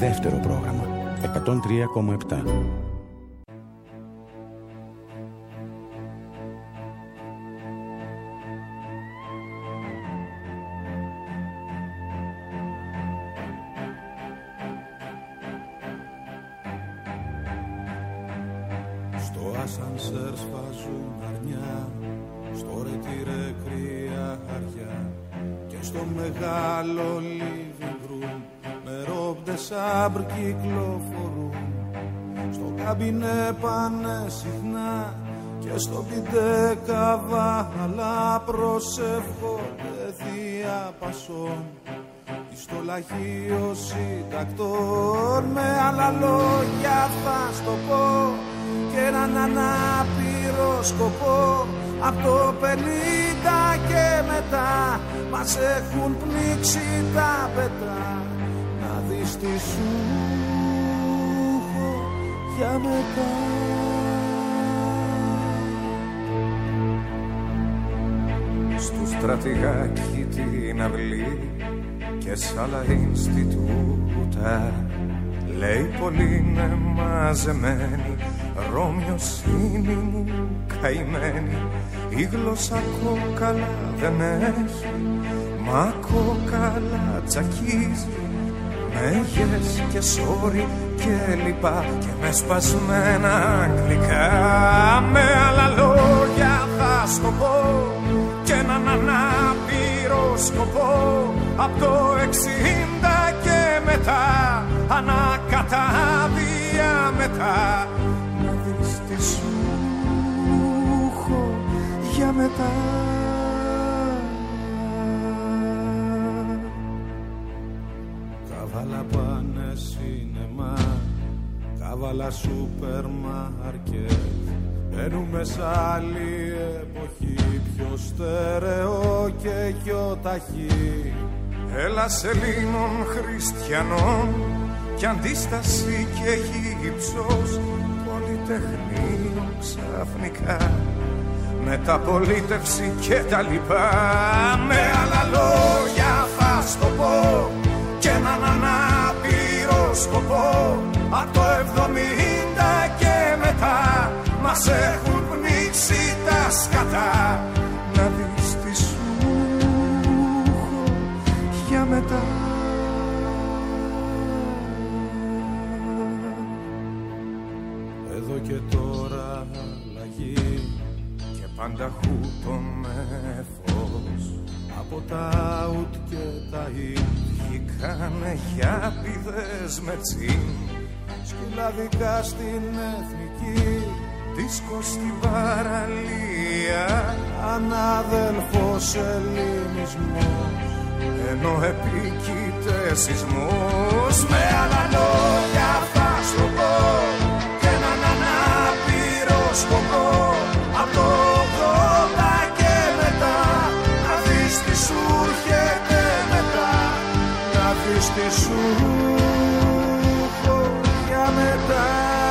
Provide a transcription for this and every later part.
δεύτερο πρόγραμμα 103,7. Στο ασανσέρ σφάζουν αρνιά, στο ρετήρε κρύα χαριά και στο μεγάλο living room με ρόμπ σάμπρ κυκλοφορούν. Στο καμπινέ πάνε συχνά και στο πιντέ καβάλα προσεύχονται διαπασών. Στο λαχείο συντακτών με άλλα λόγια θα στο πω και έναν ανάπηρο σκοπό. Απ' το 50 και μετά μας έχουν πνίξει τα πετά. Να δεις τι σου έχω για μετά. Στου στρατηγάκι την αυλή και σ' άλλα Ινστιτούτα λέει πολύ είναι μαζεμένη, Ρωμιοσύνη μου καημένη. Η γλώσσα κόκαλα δεν έχει, μα κόκαλα τσακίζει με yes και sorry και λοιπά και με σπασμένα αγγλικά. Με άλλα λόγια θα στο πω και έναν ανάπηρο σκοπό. Απ' το 60 και μετά, ανακατάβια μετά. Να δεις τι σου έχω για μετά. Καβάλα πάνε σινεμά, καβάλα σούπερ μάρκετ. Μπαίνουμε σ' άλλη εποχή, πιο στερεό και πιο ταχύ. Έλλας Ελλήνων χριστιανών κι αντίσταση και γύψος, πολυτεχνείο ξαφνικά, μεταπολίτευση και τα λοιπά. Με άλλα λόγια θα στο πω και έναν ανάπηρο σκοπό. Απ' το 70 και μετά μας έχουν πνίξει τα σκατά. Να δεις τι σου έχω για μετά. Εδώ και τώρα αλλαγή και πάντα χούτον με φως. Από τα out και τα in βγήκανε για πηδές με τσιν. σκυλαδικά στην εθνική, δίσκο στην παραλία, ανάδελφος ελληνισμός, ενώ επίκειται σεισμός. Με άλλα λόγια θα σου πω και έναν ανάπηρο σκοπό. Απ' το 80 και μετά, να δεις τι σου έρχεται μετά. να δεις τι σου έχω για μετά.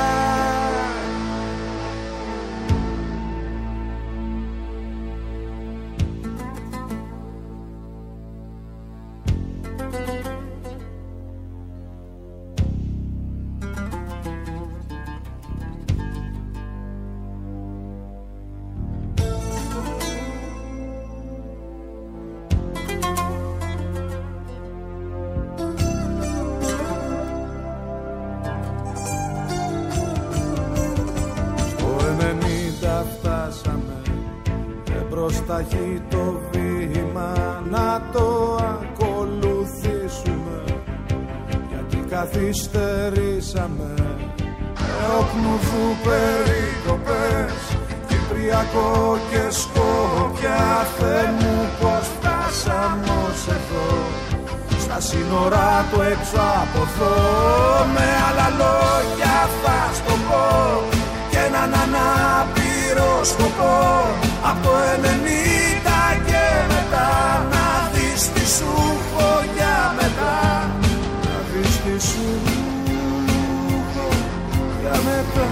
Ταχύ το βήμα να το ακολουθήσουμε, γιατί καθυστερήσαμε. Εοκνουθού περικοπές, Κυπριακό και Σκόπια. Θεέ μου πως φτάσαμε ως εδώ, στα σύνορα του έξω από εδώ. Με άλλα λόγια θα στο πω και έναν ανάπηρο σκοπό. Από το 90 και μετά, να δεις τι σου έχω για μετά. Να δεις τι σου έχω για μετά.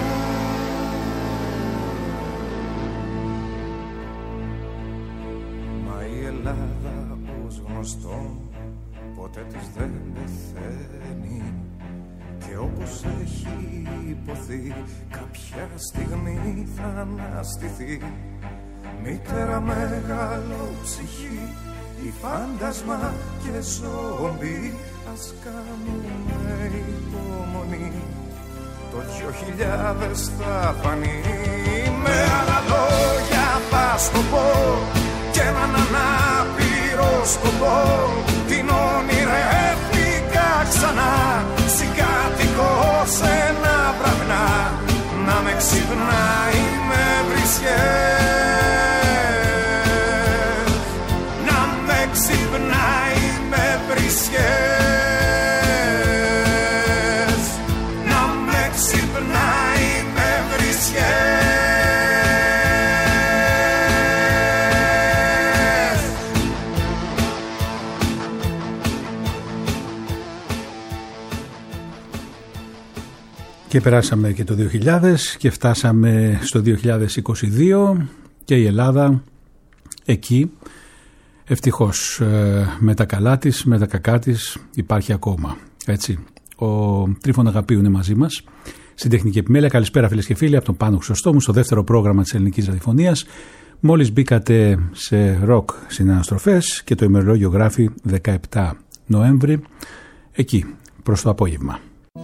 Μα η Ελλάδα ως γνωστό ποτέ της δεν πεθαίνει. και όπως έχει υποθεί κάποια στιγμή θα αναστηθεί. Μητέρα μεγάλο ψυχή, η φάντασμα και ζόμπι, ας κάνουμε υπομονή, το 2000 θα φανεί. Με άλλα λόγια θα στο πω και έναν ανάπηρο σκοπό, την ονειρεύτηκα ξανά, συγκάτοικο σε ένα βραχνά, να με ξυπνάει με βρισιές, να με ξυπνάει με βρισιές, να με ξυπνάει με βρισιές. Και περάσαμε και το 2000 και φτάσαμε στο 2022 και η Ελλάδα εκεί, ευτυχώς, με τα καλά της, με τα κακά της, υπάρχει ακόμα. Έτσι. Ο Τρίφων Αγαπίου είναι μαζί μας στην τεχνική επιμέλεια. Καλησπέρα φίλες και φίλοι από τον Πάνο Χρυσοστόμου στο δεύτερο πρόγραμμα της ελληνικής ραδιοφωνίας. Μόλις μπήκατε σε ροκ συναναστροφές και το ημερολόγιο γράφει 17 Νοέμβρη, εκεί προς το απόγευμα.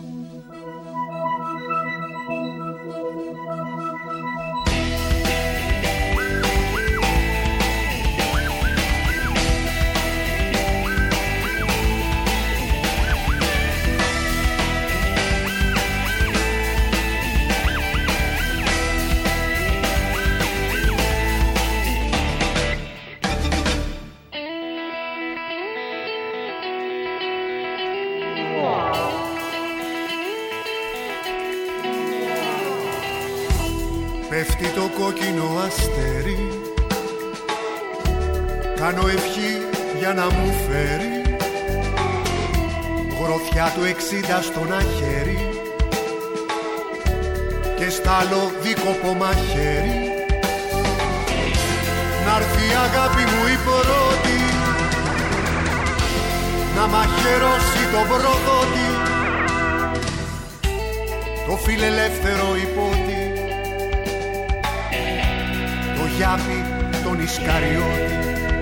Πέφτει το κόκκινο αστέρι, κάνω ευχή για να μου φέρει γροθιά του 60 στον αχέρι και στάλο δίκοπο μαχαίρι. Να'ρθεί η αγάπη μου η πρώτη, να μαχαιρώσει το προδότη, το φιλελεύθερο υπότι, το γιάπη τον Ισκαριώτη.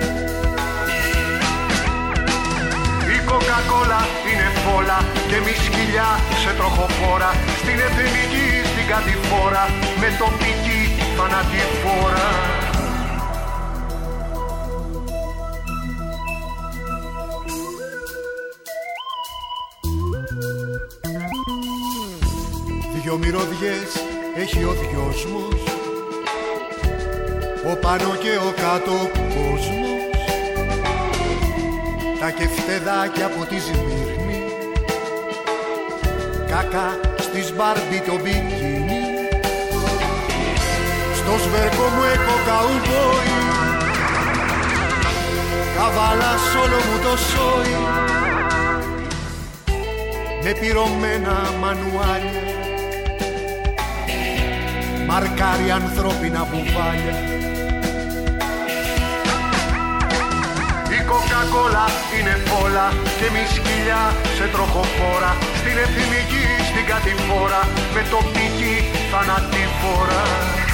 Η κοκακόλα είναι φόλα και μη σκυλιά σε τροχοφόρα, στην εθνική στην κατηφόρα με τοπική θανατηφόρα. Δυο μυρωδιές έχει ο δυόσμος, ο πάνω και ο κάτω κόσμος, τα κεφτεδάκια από τη Σμύρνη, κακά στις Μπάρμπι το μπικίνι, στο σβέρκο μου έχω καουμπόι, καβάλα σ' όλο μου το σόι, με πυρωμένα μανουάλια, μαρκάρει ανθρώπινα μπουβάλια. Η κοκακόλα είναι φόλα και μη σκυλιά σε τροχοφόρα, στην εθνική στην κατηφόρα με τοπική θανατηφόρα.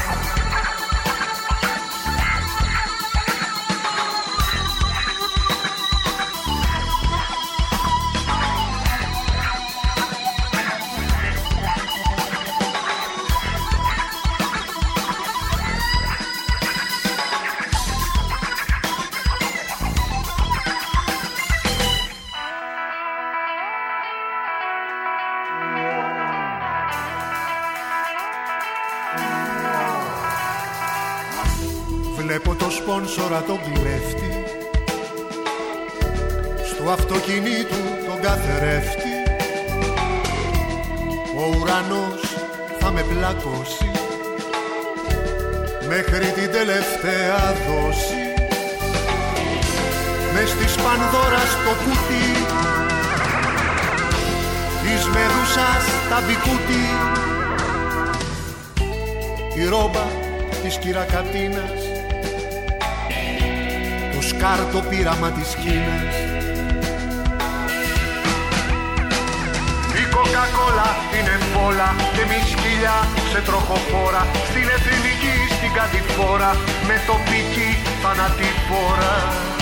Βλέπω το σπόνσορα τον κλέφτη, στο αυτοκινήτου τον καθρέφτη, ο ουρανός θα με πλακώσει μέχρι την τελευταία δόση, μες της Πανδώρας το κουτί, της Μεδούσας τα μπικούτι, η ρόμπα της Κυρακατίνας, το σκάρτο πείραμα της Κίνας. Η κόλλα είναι μπόλα και μη σκυλιά σε τροχοφόρα. Στην εθνική στην κατηφόρα με τοπική θανατηφόρα.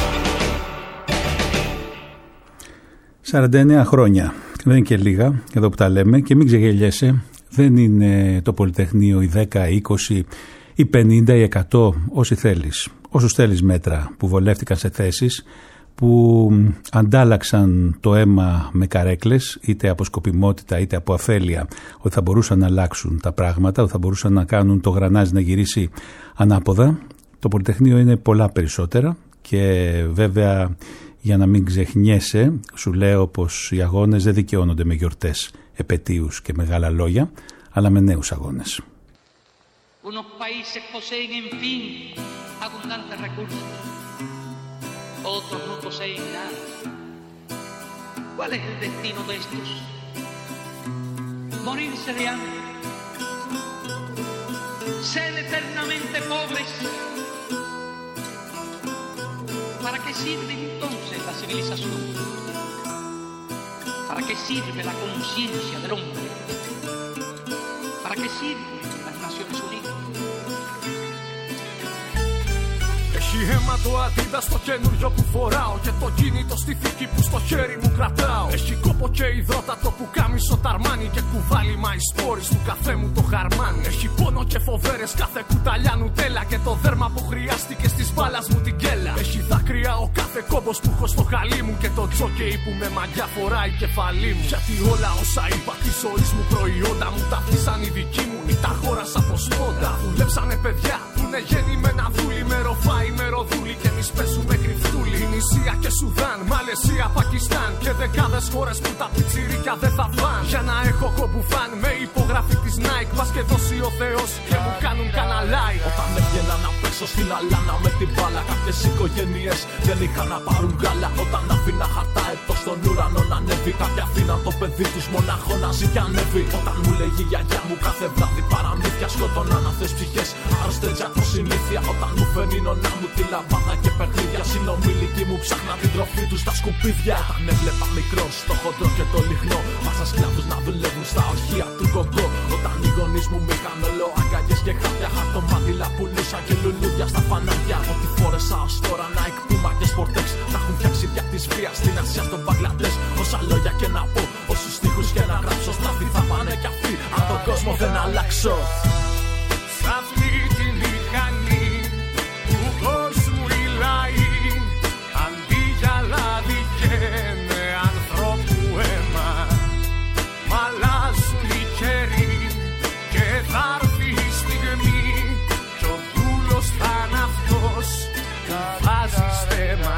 49 χρόνια, δεν είναι και λίγα εδώ που τα λέμε, και μην ξεγελιέσαι, δεν είναι το Πολυτεχνείο οι 10, 20, οι 50, οι 100, όσοι θέλεις, όσους θέλεις μέτρα που βολεύτηκαν σε θέσεις, που αντάλλαξαν το αίμα με καρέκλες, είτε από σκοπιμότητα είτε από αφέλεια, ότι θα μπορούσαν να αλλάξουν τα πράγματα, ότι θα μπορούσαν να κάνουν το γρανάζι να γυρίσει ανάποδα. Το Πολυτεχνείο είναι πολλά περισσότερα και βέβαια, για να μην ξεχνιέσαι, σου λέω πως οι αγώνες δεν δικαιώνονται με γιορτές, επετείους και μεγάλα λόγια, αλλά με νέους αγώνες. Unos países poseen, en fin, abundantes recursos. Otros no poseen nada. ¿Cuál es el destino de estos? Morirse de hambre. Ser eternamente pobres. ¿Para qué sirve entonces la civilización? ¿Para qué sirve la conciencia del hombre? ¿Para qué sirven las Naciones Unidas? Έχει αίμα το Adidas στο καινούριο που φοράω και το κινητό στη θήκη που στο χέρι μου κρατάω. Έχει κόπο και υδρότατο που κάμισο ταρμάνι και κουβάλιμα οι σπόρες του καφέ μου το χαρμάνι. Έχει πόνο και φοβέρες κάθε κουταλιά νουτέλα και το δέρμα που χρειάστηκε στις μπάλας μου την κέλα. Έχει δάκρυα ο κάθε κόμπος που έχω στο χαλί μου και το τζόκεϊ που με μαγιά φοράει κεφαλή μου. Γιατί όλα όσα είπα τη ζωής μου προϊόντα μου τα αφήσαν οι δικοί μου ή τα αγόρασα από σπόντα. Δουλέψανε παιδιά που είναι γεννημένα δούλοι με ροφάι με ροδούλη και εμείς παίζουμε κρυφτούλη. Ινησία και Σουδάν, Μαλαισία, Πακιστάν και δεκάδες χώρες που τα πιτσιρίκια δεν θα φαν. Για να έχω κομπουφάν με υπογραφή της Nike, πας και δώσει ο Θεός και μου κάνουν κανένα like. Όταν έβγαινα να παίξω στην αλάνα με την μπάλα, κάποιες οικογένειες δεν είχαν να πάρουν γάλα. Όταν άφηνα χαρτά έτος στον ουρανό να ανέβει, κάποια αφήναν το παιδί τους μονάχο να ζει και ανέβει. Όταν μου λέγει η γιαγιά μου κάθε βράδυ παραμύθια, σκοτώναν αυτές ψυχές άρρωστες από συνήθεια. Όταν μου φέρνει νονά μου τη λαμπάδα και παιχνίδια, συνομιλικοί μου ψάχνα την τροφή τους στα σκουπίδια. Όταν έβλεπα μικρός το χοντρό και το λιχνό, μάσα σκλάβους να δουλεύουν στα ορχεία του κογκό. Όταν οι γονείς μου μ' είχαν όλο αγκαλιές και χάπια, χαρτομάτιλα πουλούσα και λουλούδια στα φανάρια. Ό,τι φόρεσα ως τώρα Nike, Puma και Sportex, τα έχουν φτιάξει δια της βίας στην Ασία, στον Μπαγκλαντές. Όσα λόγια και να πω, όσους στίχους και να γράψω, στραφή θα πάνε κι αυτοί αν τον κόσμο δεν αλλάξω. Σ' αυτή τη μηχανή του κόσμου οι λαοί, αντί για λάδι καίνε ανθρώπου αίμα. Μ' αλλάζουν οι καιροί και θα έρθει η στιγμή κι ο δούλος θα είναι αυτός που βάζει στέμα.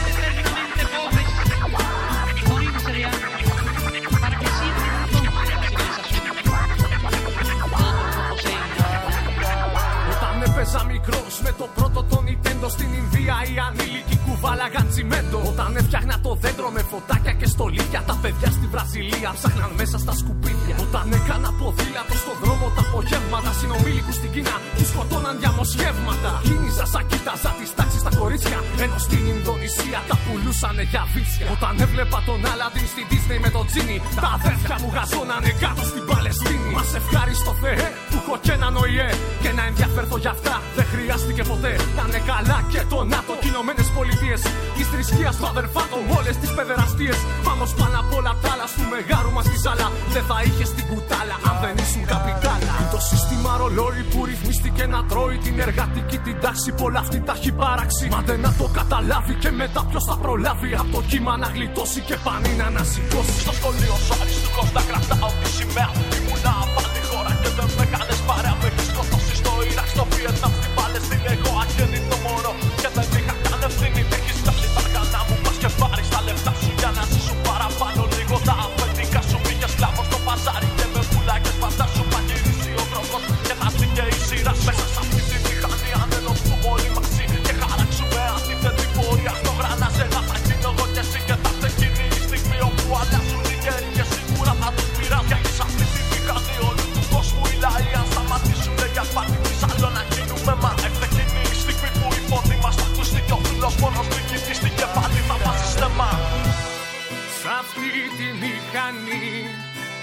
Έπαιζα μικρός με το πρώτο το Nintendo στην Ινδία, οι ανήλικοι κουβάλαγαν τσιμέντο. Όταν έφτιαχνα το δέντρο με φωτάκια και στολίδια, τα παιδιά στη Βραζιλία ψάχναν μέσα στα σκουπίδια. Όταν έκανα ποδήλατο στον δρόμο τα απογεύματα, συνομήλικους στην Κίνα τους σκοτώναν διαμοσχεύματα. Κίνηζα σαν κοίταζα τις τάξεις στα κορίτσια, ενώ στην Ινδονησία τα πουλούσανε για βίτσια. Όταν έβλεπα τον Αλαντίν στη Disney με τον Τζίνι, τα αδέρφια μου γαζώνανε κάτω στην Παλαιστίνη. Μας ευχάριστο Θεέ που έχω και έναν ΟΗΕ και να ενδιαφέρθω για αυτά δεν χρειάστηκε ποτέ. Να είναι καλά και το ΝΑΤΟ κι Ηνωμένες Πολιτείες, της θρησκείας του αδερφάτων όλες τις παιδεραστίες. Βάμος πάνω απ' όλα τ' άλλα στου μεγάρου μας τη ζάλα. Δεν θα είχες την κουτάλα αν δεν ήσουν καπιτάλα. Είναι το σύστημα ρολόι που ρυθμίστηκε να τρώει την εργατική την τάξη. Πολλά αυτή τα έχει παράξει. Μα δεν να το καταλάβει και μετά ποιος θα προλάβει. Από το κύμα να γλιτώσει και πανί να ανασηκώσει. Στο σχολείο σου αριστούχος να κρατάω τη σημαία. Ήμουνα απάντη χώρα και δεν με κάνες παρέα. Με έχεις σκοτώσει στο Ιράκ, στο Βιετνάμ, στην Παλαιστίνη. Εγώ αγέννητο μωρό και δεν είχα καν ευθύνη. Με έχεις βγάλει τα αργανά μου, πας και πάρεις τα λεφτά σου για να ζήσουν παραπάνω λίγο. Τα αφεντικά σου πήγε σκλάβος στο παζάρι και με πουλάκες φαντάσου. Θα γυρίσει ο τρόπος και θα έρθει και η σειρά. Μέσα σ' αυτή τη μηχανή αν ενωθούμε όλοι μαζί και χαράξουμε αντίθετη πορεία. Στο γρανάζι θα γίνω εγώ και εσύ και θα ξεκινεί η στιγμή όπου αλλάζουν οι καιροί και σίγουρα θα τους πειράζει. Γιατί σ' αυτή τη μηχανή όλου του κόσμου οι λαοί αν σταματήσουνε για σπάτη της άλλο να γίνουμε μα. Ευτεκινή η στιγμή που η φωνή μας θα ακουστεί κι ο φίλος μόνος νικητής και πάλι θα βάζει στεμά. Σ' αυτή τη μηχανή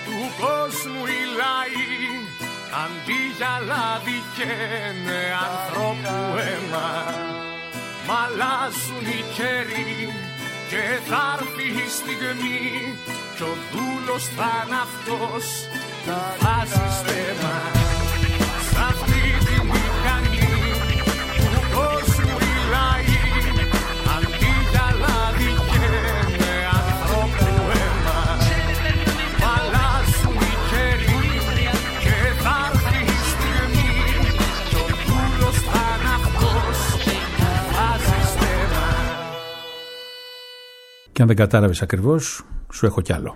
του κόσμου οι λαοί αντί για λάδι καίνε ανθρώπου αίμα. Μ' αλλάζουν οι καιροί και θα έρθει η στιγμή κι ο δούλος θα είναι αυτός που βάζει στέμα. Σ' αυτή τη μηχανή του κόσμου οι λαοί αντί για λάδι καίνε ανθρώπου αίμα. Μ' αλλάζουν οι καιροί και θα έρθει η στιγμή κι ο δούλος θα είναι αυτός που βάζει στέμα. Και αν δεν κατάλαβες ακριβώς, σου έχω κι άλλο.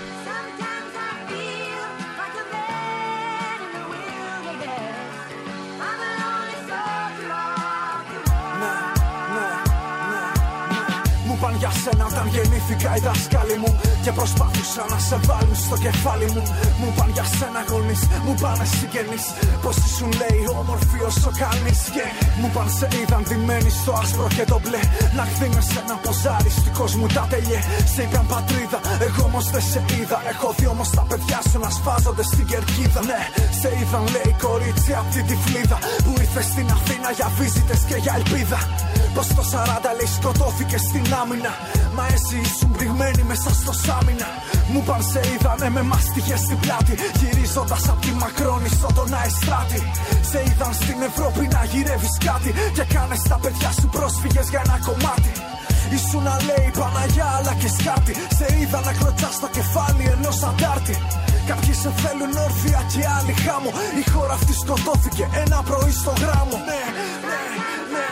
Για σένα όταν γεννήθηκα οι δάσκαλοι μου και προσπαθούσαν να σε βάλουν στο κεφάλι μου. Μου παν για σένα γονείς, μου πάνε συγγενείς, πως ήσουν λέει όμορφη όσο κανείς. Και μου παν σε είδαν ντυμένοι στο άσπρο και το μπλε, να χθήνες ένα ποζάρις του κόσμου τα τελειέ. Σε είπαν πατρίδα, εγώ όμως δεν σε είδα. Έχω δει όμως τα παιδιά σου να σφάζονται στην κερκίδα. Ναι, σε είδαν λέει κορίτσι απ' την τυφλίδα που ήρθε στην Αθήνα για βίζιτες και για ελπίδα. Πως το 40 λέει σκοτώθηκε στην άμυνα, μα εσύ ήσουν πληγμένη μέσα στο σάμινα. Μου παν σε είδανε με μάστιγες στην πλάτη, γυρίζοντας απ' τη Μακρόνισσο τον Αεστράτη. Σε είδαν στην Ευρώπη να γυρεύεις κάτι και κάνες τα παιδιά σου πρόσφυγες για ένα κομμάτι. Ήσουν να λέει Παναγιά αλλά και σκάτι, σε είδα να κλωτσάς στο κεφάλι ενός αντάρτη. Κάποιοι σε θέλουν όρθια και άλλοι χάμω, η χώρα αυτή σκοτώθηκε ένα πρωί στο γράμμο. Ναι, ναι, ναι.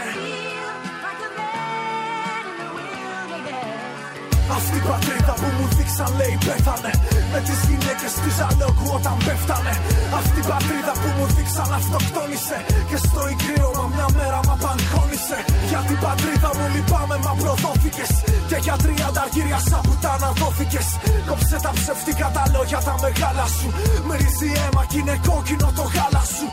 Αυτή η πατρίδα που μου δείξαν λέει πέθανε, με τις γυναίκες του Ζαλόκου όταν πέφτανε. Αυτή η πατρίδα που μου δείξαν αυτοκτόνησε και στο ικρίωμα μια μέρα μ' απαγχώνησε. Για την πατρίδα μου λυπάμαι μα προδόθηκες και για 30 αργύρια σαν πουτάνα δόθηκες. Κόψε τα ψευτικά τα λόγια τα μεγάλα σου, μυρίζει αίμα κι είναι κόκκινο το γάλα σου.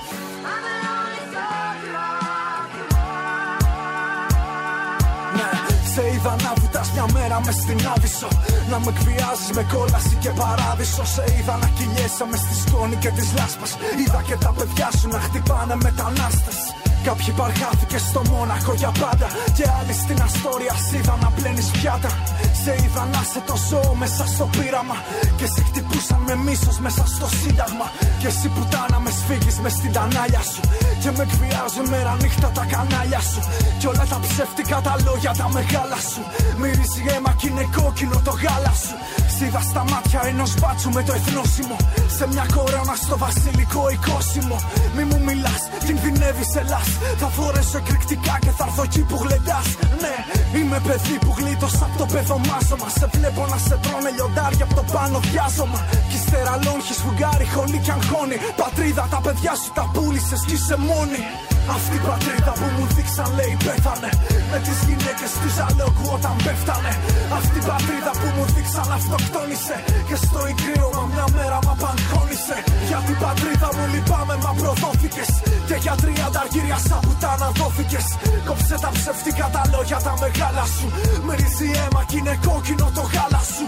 Σε είδα να βουτάς μια μέρα μες στην Άβυσσο, να με εκβιάζεις με κόλαση και παράδεισο. Σε είδα να κυλιέσαι μες στη σκόνη και της λάσπας, είδα και τα παιδιά σου να χτυπάνε μετανάστες. Κάποιοι παρχάθηκε στο Μόναχο για πάντα και άλλοι στην Αστόρια σ' είδα να πλένεις πιάτα. Σε είδα να σε το ζώο μέσα στο πείραμα και σε χτυπούσαν με μίσος μέσα στο σύνταγμα. Και εσύ πουτάνα με σφίγγεις μες στην τανάλια σου και με εκβιάζουν μέρα νύχτα τα κανάλια σου. Κι όλα τα ψεύτικα τα λόγια τα μεγάλα σου, μυρίζει αίμα κι είναι κόκκινο το γάλα σου. Σ' είδα στα μάτια ενός μπάτσου με το εθνόσημο, σε μια κορώνα στο βασιλικό οικόσιμο. Μη μου μιλάς, κινδυνεύεις ελάς, θα φορέσω εκρηκτικά και θα έρθω εκεί που γλεντάς. Ναι, είμαι παιδί που γλίτωσα απ' το παιδομάζωμα, σε βλέπω να σε τρώνε λιοντάρια απ' το πάνω διάζωμα. Κι ύστερα λόγχεις φουγγάρι, χολή κι αγχώνει. Πατρίδα τα παιδιά σου τα πούλησες κι είσαι μόνη. Αυτή η πατρίδα που μου δείξαν λέει πέθανε, με τις γυναίκες του Ζαλόκου όταν πέφτανε. Αυτή η πατρίδα που μου δείξαν αυτοκτόνησε και στο ικρίωμα μια μέρα μ' απαγχώνησε. Για την πατρίδα μου λυπάμαι μα προδόθηκες και για 30 αργύρια σαν πουτάνα δόθηκες. Κόψε τα ψευτικά τα λόγια τα μεγάλα σου, μυρίζει αίμα κι είναι κόκκινο το γάλα σου.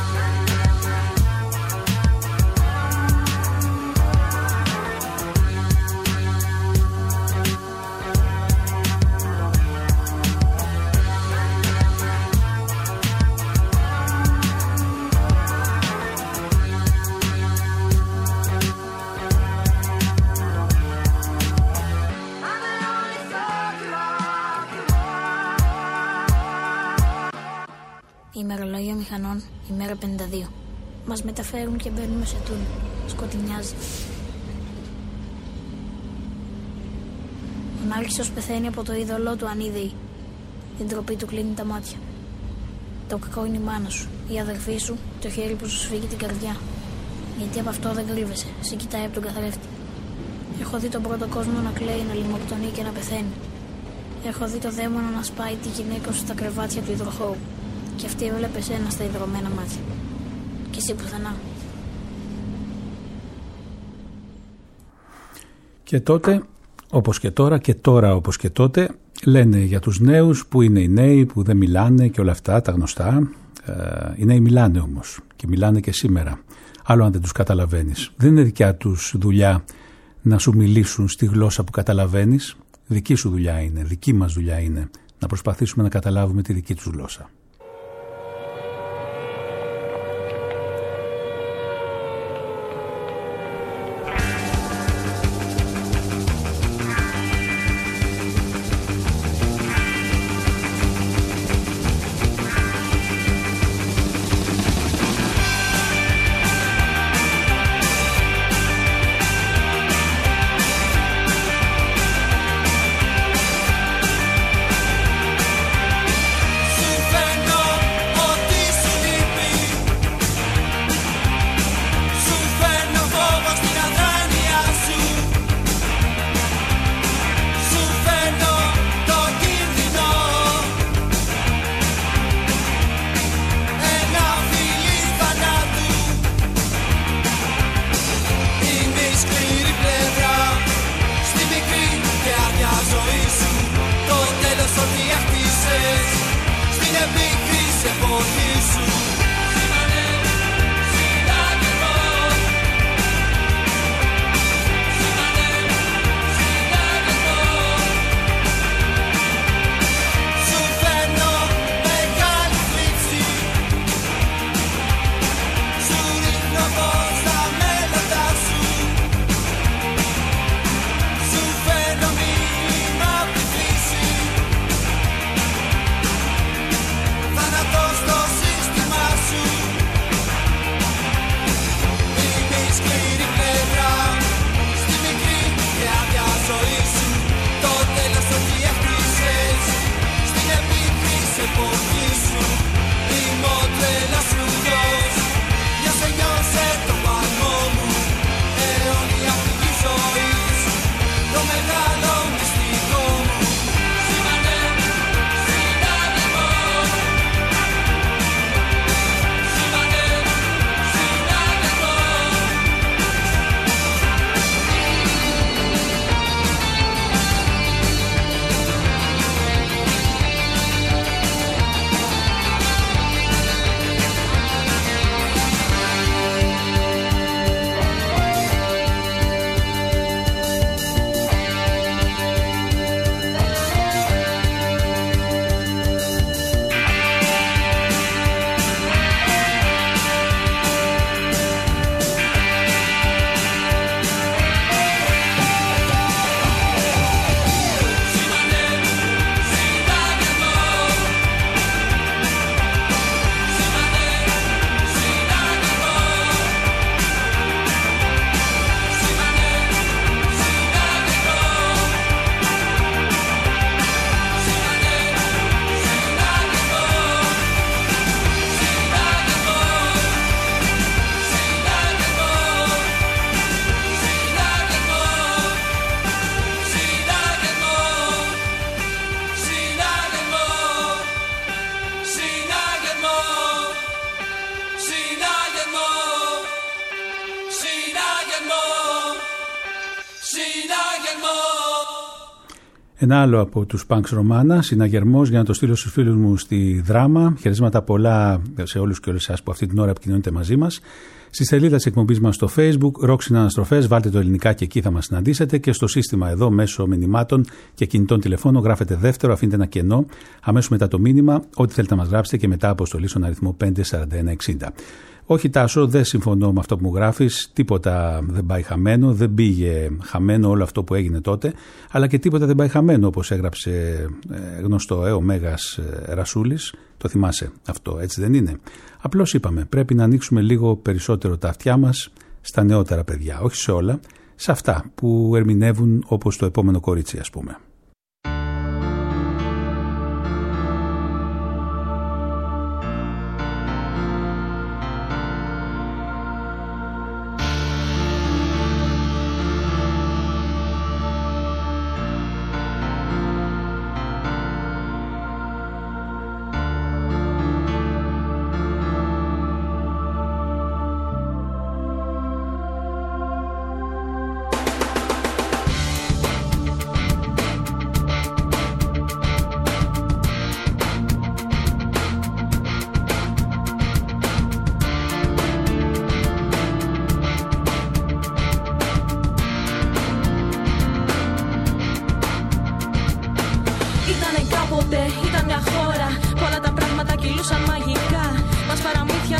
Ημερολόγιο μηχανών, ημέρα 52. Μας μεταφέρουν και μπαίνουμε σε τούνελ. Σκοτεινιάζει. Ο Νάλκισσος πεθαίνει από το είδωλό του ανίδεη. Την τροπή του κλείνει τα μάτια. Το κακό είναι η μάνα σου, η αδερφή σου, το χέρι που σου σφίγγει την καρδιά. Γιατί από αυτό δεν κρύβεσαι, σε κοιτάει από τον καθρέφτη. Έχω δει τον πρώτο κόσμο να κλαίει, να λιμοκτονεί και να πεθαίνει. Έχω δει το δαίμονα να σπάει τη γυναίκα σου στα κρεβάτια του υδροχώου. Και αυτή έβλεπε σένα στα ιδρωμένα μάτια. Και εσύ πουθενά. Και τότε, όπως και τώρα, και τώρα όπως και τότε, λένε για τους νέους που είναι οι νέοι, που δεν μιλάνε και όλα αυτά τα γνωστά. Οι νέοι μιλάνε όμως και μιλάνε και σήμερα. Άλλο αν δεν τους καταλαβαίνεις. Δεν είναι δικιά τους δουλειά να σου μιλήσουν στη γλώσσα που καταλαβαίνεις. Δική σου δουλειά είναι, δική μας δουλειά είναι να προσπαθήσουμε να καταλάβουμε τη δική τους γλώσσα. Ένα άλλο από τους Punks Romana, συναγερμός, για να το στείλω στους φίλους μου στη Δράμα. Χαιρετίσματα πολλά σε όλους και όλες εσάς που αυτή την ώρα επικοινωνείτε μαζί μας. Στη σελίδα της εκπομπής μας στο Facebook, Rock Συναναστροφές, βάλτε το ελληνικά και εκεί θα μας συναντήσετε. Και στο σύστημα εδώ, μέσω μηνυμάτων και κινητών τηλεφώνων, γράφετε δεύτερο, αφήνετε ένα κενό. Αμέσως μετά το μήνυμα, ό,τι θέλετε να μας γράψετε και μετά αποστολή στον αριθμό 54160. Όχι, Τάσο, δεν συμφωνώ με αυτό που μου γράφεις. Τίποτα δεν πάει χαμένο. Δεν πήγε χαμένο όλο αυτό που έγινε τότε, αλλά και τίποτα δεν πάει χαμένο, όπως έγραψε γνωστό ο Μέγας Ρασούλης. Το θυμάσαι αυτό, έτσι δεν είναι? Απλώς είπαμε, πρέπει να ανοίξουμε λίγο περισσότερο τα αυτιά μας στα νεότερα παιδιά. Όχι σε όλα, σε αυτά που ερμηνεύουν όπως το επόμενο κορίτσι, ας πούμε.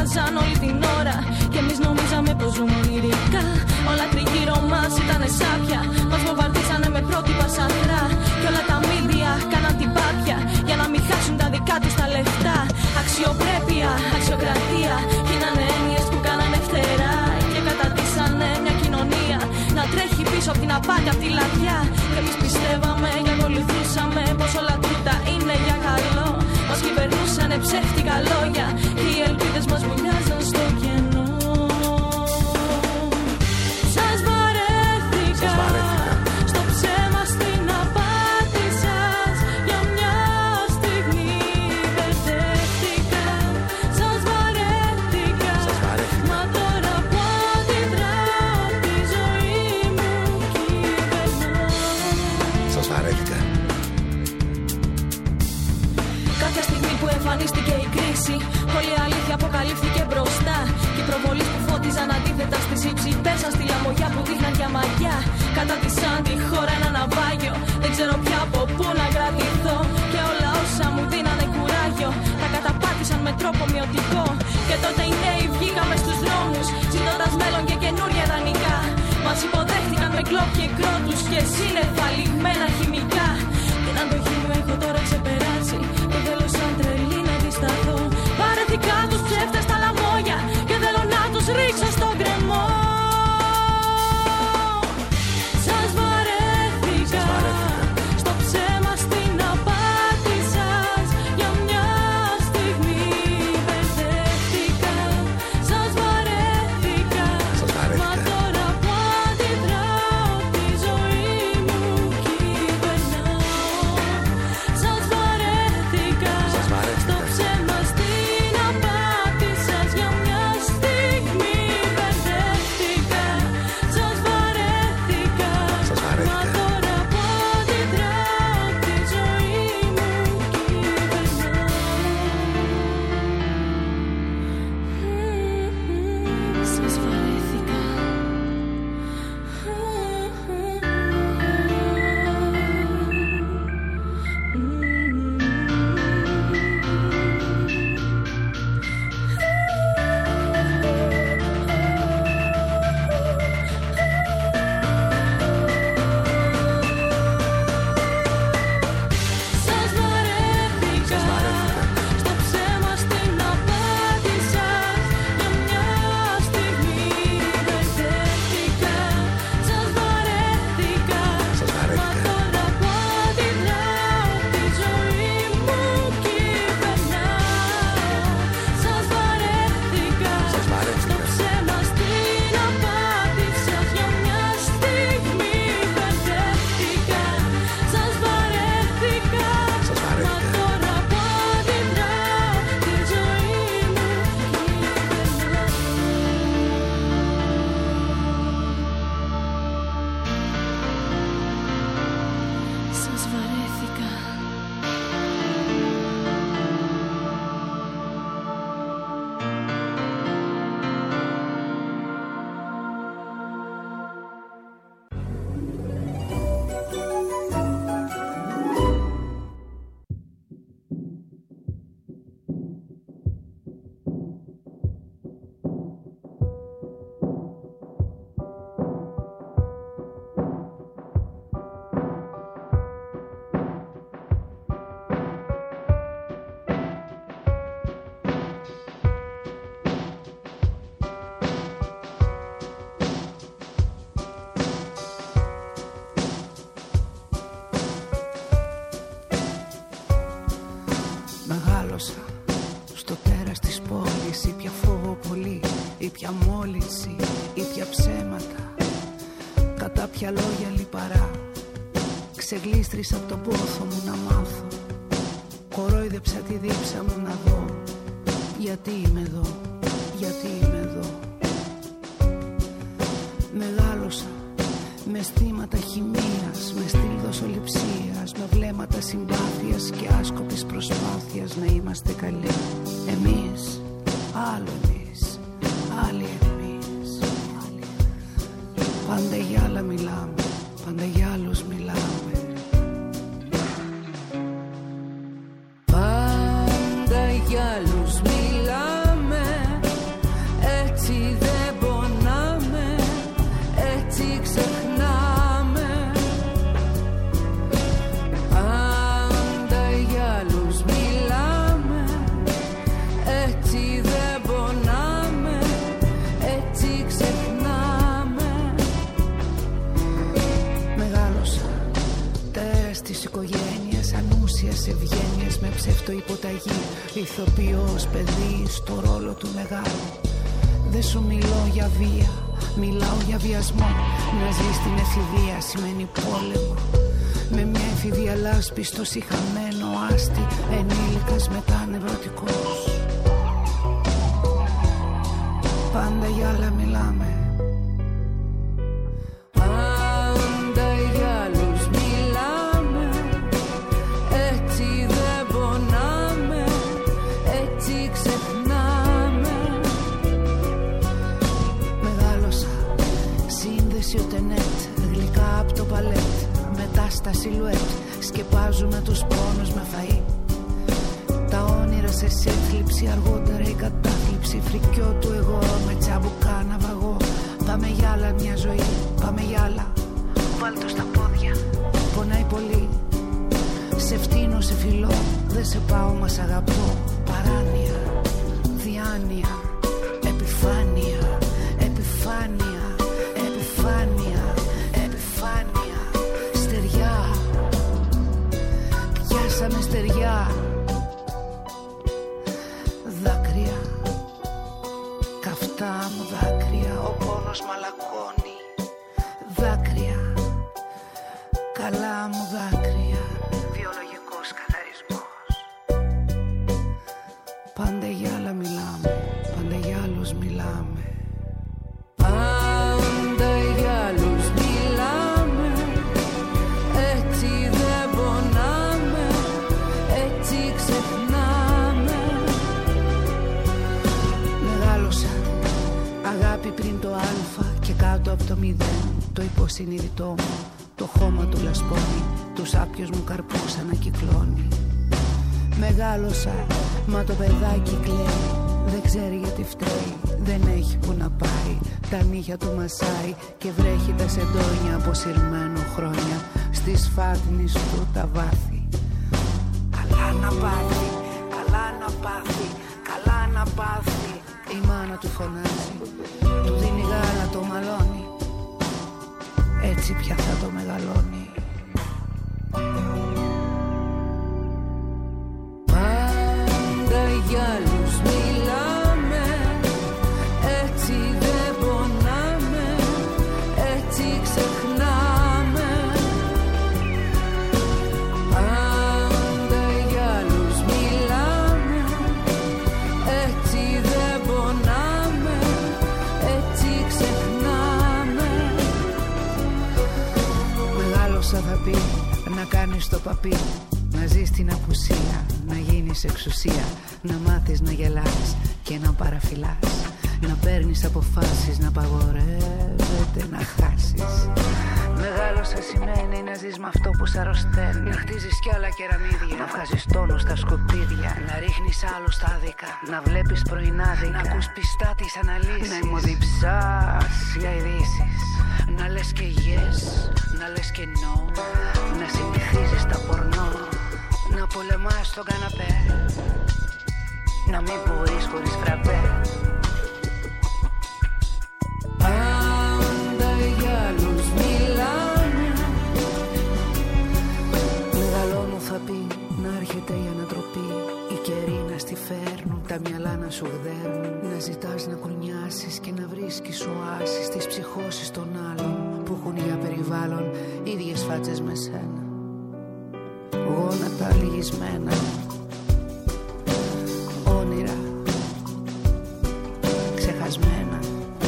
μοιάζαν όλη την ώρα. Και εμείς νομίζαμε πως ζούμε ονειρικά. Όλα τριγύρω μας ήτανε σάπια. Μας βομβαρδίζανε με πρότυπα σαθρά. Κι όλα τα μίντια κάναν την πάπια για να μην χάσουν τα δικά τους τα λεφτά. Αξιοπρέπεια, αξιοκρατία, γίνανε έννοιες που κάνανε φτερά. Και κατατήσανε μια κοινωνία να τρέχει πίσω από την απάτη, από τη λαδιά. Και εμείς πιστεύαμε και ακολουθούσαμε πως όλα τούτα είναι για καλό. Μας κυβερνούσανε ψεύτικα λόγια και οι ελπίδες μας μοιάζαν στο κενό. Σας βαρέθηκα, στο ψέμα, στην απάτη σας. Για μια στιγμή μπερδεύτηκα. Σας βαρέθηκα, μα τώρα που αντιδράω τη ζωή μου κυβερνώ. Σας βαρέθηκα. Κάποια στιγμή που εμφανίστηκε η κρίση, όλη η αλήθεια αποκαλύφθηκε μπροστά. Και οι προβολείς που φώτιζαν αντίθετα στη σύψη πέσαν στη λαμογιά που δείχναν για μαγιά. Κατάτησαν τη χώρα ένα ναυάγιο. Δεν ξέρω πια από πού να κρατηθώ. Και όλα όσα μου δίνανε κουράγιο τα καταπάτησαν με τρόπο μειωτικό. Και τότε οι νέοι βγήκαμε στους δρόμους, ζητώντας μέλλον και καινούρια ιδανικά. Μας υποδέχτηκαν με κλόπ και κρότους και σύννεφα λιγμένα χημικά. Την αντοχή μου έχω τώρα ξεπεράσει και θέλω σαν τρελή να αντισταθώ. Βαρέθηκα τους ψεύτες τα λαμόγια και θέλω να τους ρίξω στον κρεμό. Σας βαρέθηκα, στο ψέμα, στην απάτη σας. Για μια στιγμή μπερδεύτηκα. Σας βαρέθηκα, μα τώρα που αντιδράω τη ζωή μου κυβερνάω. Σας βαρέθηκα, στο ψέμα, στην απάτη σας. Για μια στιγμή μπερδεύτηκα. Σας βαρέθηκα, μα τώρα που αντιδράω τη ζωή μου κυβερνάω. Σας βαρέθηκα. Σας βαρέθηκα, στο ψέμα, στην απάτη σας. Για μια στιγμή μπερδεύτηκα. Σας βαρέθηκα, μα τώρα που αντιδράω τη ζωή μου κυβερνάω. Σας βαρέθηκα, στο ψέμα, στην απάτη σας. Για μια στιγμή μπερδεύτηκα. Σας βαρέθηκα, μα τώρα που αντιδράω τη ζωή μου κυβερνάω. Σας βαρέθηκα. Μεγάλωσα στο τέρας της πόλης. Ήπια φόβο πολύ, ήπια μόλυνση, ήπια ψέματα. Κατά ποια λόγια λιπαρά. Ξεγλίστρισα από τον πόθο μου να μάθω. Κορόιδεψα τη δίψα μου να δω. Γιατί είμαι εδώ, γιατί είμαι εδώ. Μεγάλωσα με αισθήματα χημείας, με στυλ δοσοληψίας, με βλέμματα συμπάθειας και άσκοπης προσπάθειας να είμαστε καλοί. Εμείς, άλλο εμείς, άλλοι εμείς. Πάντα για άλλα μιλάμε, πάντα για άλλους μιλάμε. Πάντα για άλλους μιλάμε, ψευτοϊποταγή, ηθοποιός παιδί στο ρόλο του μεγάλου. Δεν σου μιλώ για βία, μιλάω για βιασμό. Να ζεις στην εφηβεία σημαίνει πόλεμο. Με μια εφηβεία λάσπη στο σιχαμένο άστι, ενήλικας μετά νευρωτικός. Πάντα για άλλα μιλάμε. Πάντα για άλλους μιλάμε. Έτσι δεν πονάμε, έτσι ξεχνάμε. Μεγάλωσα, σύνδεση ούτε νετ, γλυκά απ' το παλέτ. Μετά στα σιλουέτ, σκεπάζουμε τους πόνους με φαΐ. Τα όνειρα σε σέθλιψη, αργότερα η κατάθλιψη. Φρικιό του εγώ με τσαμπουκά ναυαγό. Πάμε για άλλα μια ζωή, πάμε για άλλα. Βάλ' το στα πόδια, πονάει πολύ. Σε φτύνω, σε φιλώ, δεν σε πάω μα σ' αγαπώ. Παράνοια, διάνοια, επιφάνεια, επιφάνεια, επιφάνεια, επιφάνεια. Στεριά, πιάσαμε στεριά. Δάκρυα, καυτά μου δάκρυα, ο πόνος μαλακώνει. Δάκρυα, καλά μου δάκρυα, βιολογικός καθαρισμός. Πάντα για άλλα μιλάμε, πάντα για άλλους μιλάμε. Πάντα για άλλους μιλάμε. Έτσι δεν πονάμε, έτσι ξεχνάμε. Μεγάλωσα, αγάπη πριν το α και κάτω από το 0. Το υποσυνείδητό μου, το χώμα του λασπώνει. Τους άπιους μου καρπούς ανακυκλώνει. Μεγάλωσα, μα το παιδάκι κλαίει. Δεν ξέρει γιατί φταίει, δεν έχει που να πάει. Τα νύχια του μασάει και βρέχει τα σεντόνια αποσυρμένο χρόνια. Στις φάτνης του τα βάθη. Καλά να πάθει, καλά να πάθει, καλά να πάθει. Η μάνα του φωνάζει, του δίνει γάλα, το μαλώνει. Έτσι πια θα το μεγαλώνει. Πάντα για άλλους μιλάμε. Έτσι δεν πονάμε, έτσι ξεχνάμε. Πάντα για άλλους μιλάμε. Έτσι δεν πονάμε, έτσι ξεχνάμε. Μεγάλωσα θα πει, να κάνεις το παπί. Να ζεις την απουσία, να γίνεις εξουσία. Να μάθεις να γελάς και να παραφυλάς. Να παίρνεις αποφάσεις, να παγορεύεται να χάσεις. Μεγάλωσα σημαίνει να ζεις με αυτό που σ' αρρωσταίνει. Να χτίζεις κι άλλα κεραμίδια, να βγάζεις τόνο στα σκουπίδια. Να ρίχνεις άλλους τα άδικα, να βλέπεις πρωινάδικα. Να ακούς πιστά τις αναλύσεις, να ημωδιψάς για ειδήσεις. Να λες και yes, να λες και no. Να συνηθίζεις τα πορνό, να πολεμάς στον καναπέ. Να μην μπορείς χωρίς φραπέ. Πάντα για άλλους μιλάμε. Μεγαλώνω θα πει, να έρχεται η ανατροπή. Οι καιροί να στη φέρνουν, τα μυαλά να σου γδέρνουν. Να ζητάς να κουνιάσεις και να βρίσκεις οάσεις στις ψυχώσεις των άλλων που έχουν για περιβάλλον ίδιες φάτσες με σένα. Γόνατα λυγισμένα, όνειρα ξεχασμένα.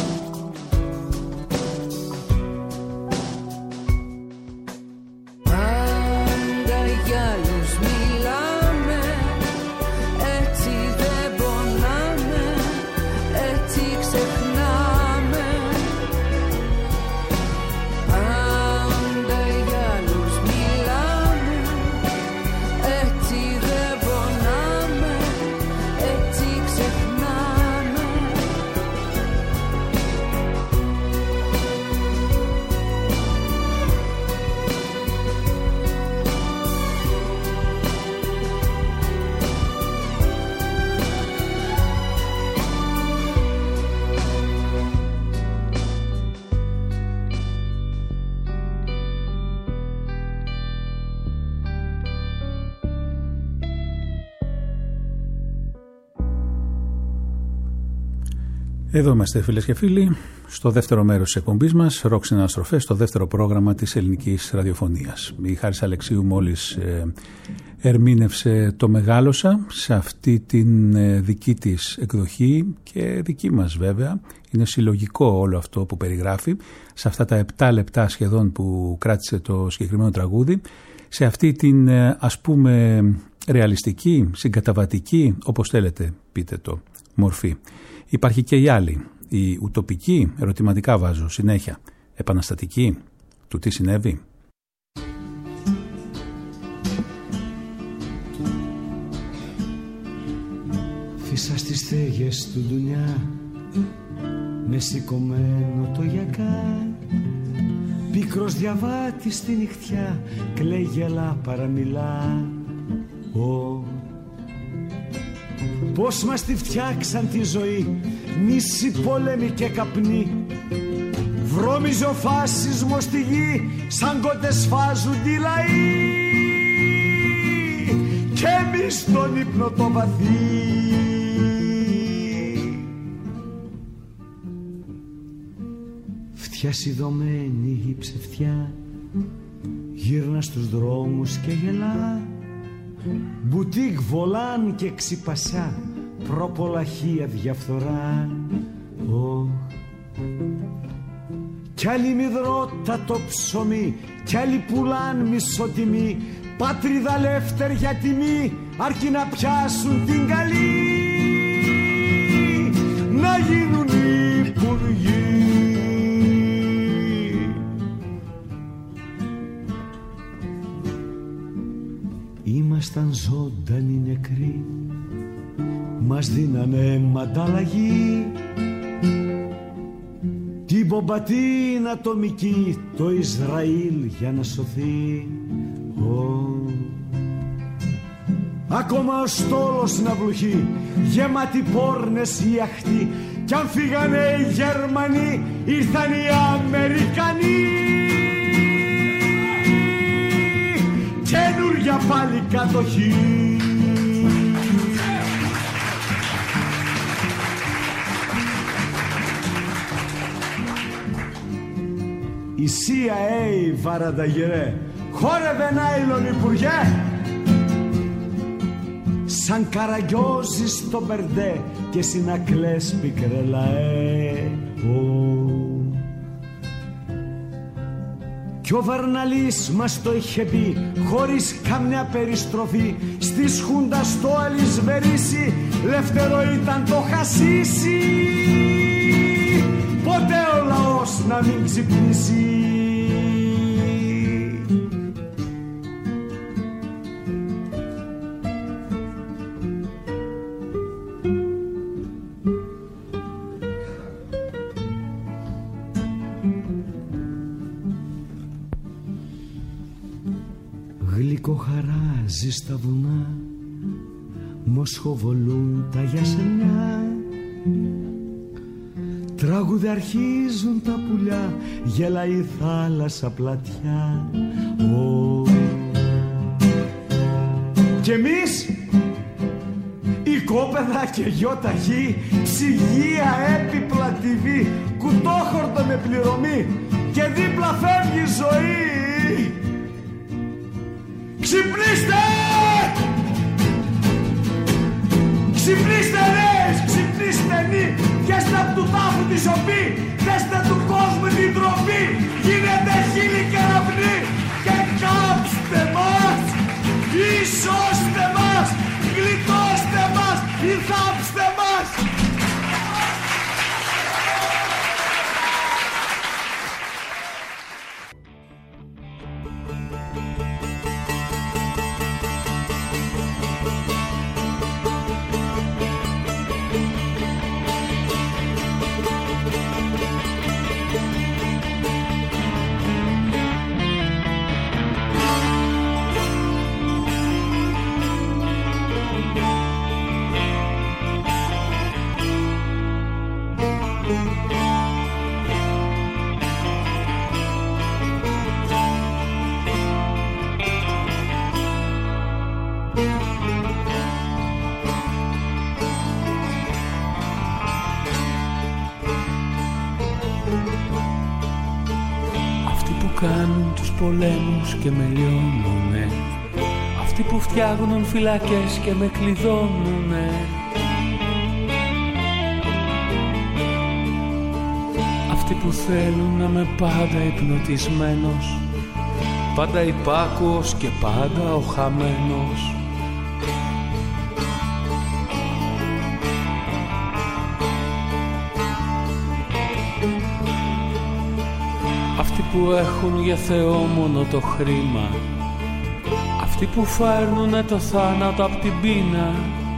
Πάντα για άλλους μιλάμε. Έτσι δεν πονάμε, έτσι ξεχνάμε. Πάντα για άλλους μιλάμε. Έτσι δεν Εδώ είμαστε φίλες και φίλοι, στο δεύτερο μέρος της εκπομπής μας, Ροκ Συναναστροφές, στο δεύτερο πρόγραμμα της ελληνικής ραδιοφωνίας. Η Χάρης Αλεξίου μόλις ερμήνευσε το «Μεγάλωσα» σε αυτή την δική της εκδοχή και δική μας βέβαια. Είναι συλλογικό όλο αυτό που περιγράφει, σε αυτά τα 7 λεπτά σχεδόν που κράτησε το συγκεκριμένο τραγούδι, σε αυτή την ας πούμε ρεαλιστική, συγκαταβατική, όπως θέλετε πείτε το, μορφή. Υπάρχει και η άλλη, η ουτοπική, ερωτηματικά βάζω συνέχεια, επαναστατική, του τι συνέβη. Φύσα στις στέγες του ντουνιά, με σηκωμένο το γιακά, πίκρος διαβάτης στη νυχτιά, κλαίει γελά παραμιλά. Πώς μας τη φτιάξαν τη ζωή, μίση, πόλεμη και καπνή. Βρώμιζε ο φάσισμος στη γη, σαν κότες φάζουν τη λαοί. Κι εμείς τον ύπνο το βαθύ. Φτιά σιδωμένη η ψευτιά, γύρνα στους δρόμους και γελά. Μπουτίκ, βολάν και ξυπασά, προπολαχεία διαφθορά. Κι άλλοι μυδρώτα το ψωμί, κι άλλοι πουλάν μισοτιμή. Πάτριδα λεύτερια τιμή, αρκεί να πιάσουν την καλή, να γίνουν υπουργοί. Ήμασταν ζωντανοί νεκροί, μας δίνανε μανταλλαγή. Την πομπατίνα ατομική, το Ισραήλ για να σωθεί. Ακόμα ο στόλος να βλουχεί, γεμάτη πόρνες οι αχτοί. Κι αν φύγανε οι Γερμανοί, ήρθαν οι Αμερικανοί. Καινούρια πάλι κατοχή. Η CIA βαρανταγυρέ, χόρευε νάιλον υπουργέ. Σαν καραγκιόζη στο μπερντέ και συνακλές πικρελαέ. Κι ο Βαρναλής μας το είχε πει, χωρίς καμιά περιστροφή. Στις Χούντας το αλυσβερίσι, λευτερό ήταν το χασίσι. Ποτέ ο λαός να μην ξυπνήσει. Γλυκοχαράζει στα βουνά, μοσχοβολούν τα γιασεμιά. Τραγουδαρχίζουν τα πουλιά, γελάει η θάλασσα πλατιά. Κι εμείς, οικόπεδα και γιοταχή, ψυγεία, έπιπλα, TV, κουτόχορτο με πληρωμή, και δίπλα φεύγει η ζωή. Ξυπνήστε! Ξυπνήστε ρε, ξυπνήστε νη. Πιάστε απ' του τάφου τη σοπή, δέστε του κόσμου την τροπή. Γίνετε χείλη κεραυνοί και κάψτε μας. Ισώστε μας, γλιτώστε μας ή θάψτε μας. κάνουν τους πολέμους και με λιώνουνε, αυτοί που φτιάχνουν φυλακές και με κλειδώνουνε, αυτοί που θέλουν να με πάντα υπνοτισμένος, πάντα υπάκουος και πάντα ο χαμένος. Αυτοί που έχουν για Θεό μόνο το χρήμα, αυτοί που φέρνουνε το θάνατο απ' την πείνα,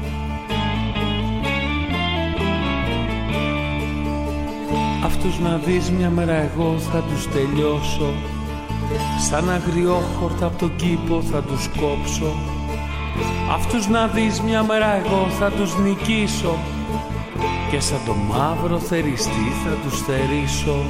αυτούς να δεις μια μέρα εγώ θα τους τελειώσω, σαν αγριόχορτα απ' τον κήπο θα τους κόψω. Αυτούς να δεις μια μέρα εγώ θα τους νικήσω, και σαν το μαύρο θεριστή θα τους θερήσω.